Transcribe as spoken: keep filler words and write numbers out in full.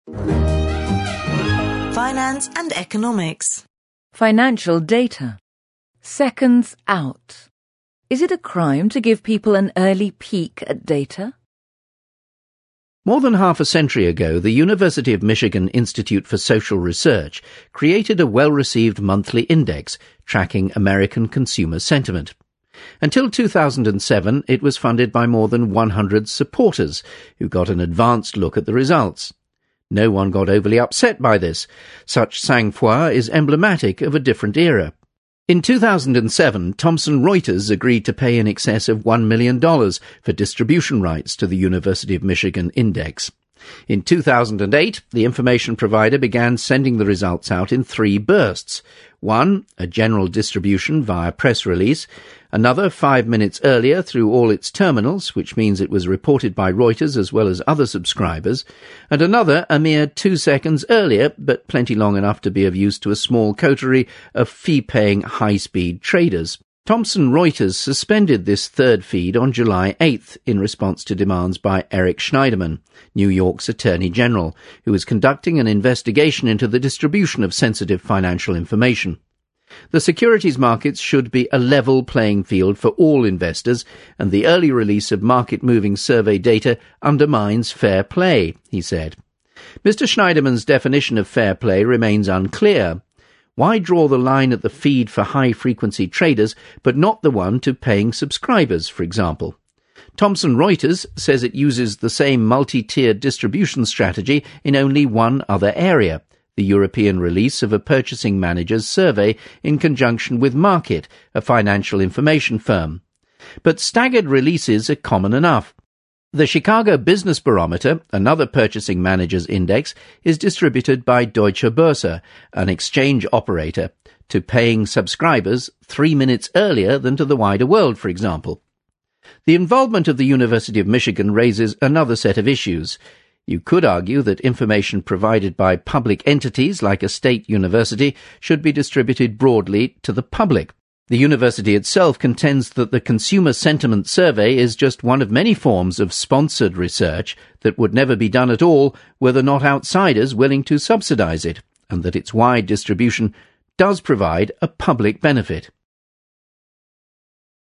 Finance and economics. Financial data. Seconds out. Is it a crime to give people an early peek at data? More than half a century ago, the University of Michigan Institute for Social Research created a well-received monthly index tracking American consumer sentiment. Until two thousand seven, it was funded by more than one hundred supporters who got an advanced look at the results. No one got overly upset by this. Such sang-froid is emblematic of a different era. In two thousand seven, Thomson Reuters agreed to pay in excess of one million dollars for distribution rights to the University of Michigan Index. In two thousand eight, the information provider began sending the results out in three bursts. One, a general distribution via press release. Another, five minutes earlier through all its terminals, which means it was reported by Reuters as well as other subscribers. And another, a mere two seconds earlier, but plenty long enough to be of use to a small coterie of fee-paying high-speed traders. Thomson Reuters suspended this third feed on July eighth in response to demands by Eric Schneiderman, New York's Attorney General, who is conducting an investigation into the distribution of sensitive financial information. The securities markets should be a level playing field for all investors, and the early release of market-moving survey data undermines fair play, he said. Mister Schneiderman's definition of fair play remains unclear. Why draw the line at the feed for high-frequency traders, but not the one to paying subscribers, for example? Thomson Reuters says it uses the same multi-tiered distribution strategy in only one other area, the European release of a purchasing manager's survey in conjunction with Markit, a financial information firm. But staggered releases are common enough. The Chicago Business Barometer, another purchasing managers index, is distributed by Deutsche Börse, an exchange operator, to paying subscribers three minutes earlier than to the wider world, for example. The involvement of the University of Michigan raises another set of issues. You could argue that information provided by public entities like a state university should be distributed broadly to the public. The university itself contends that the Consumer Sentiment Survey is just one of many forms of sponsored research that would never be done at all were there not outsiders willing to subsidize it, and that its wide distribution does provide a public benefit.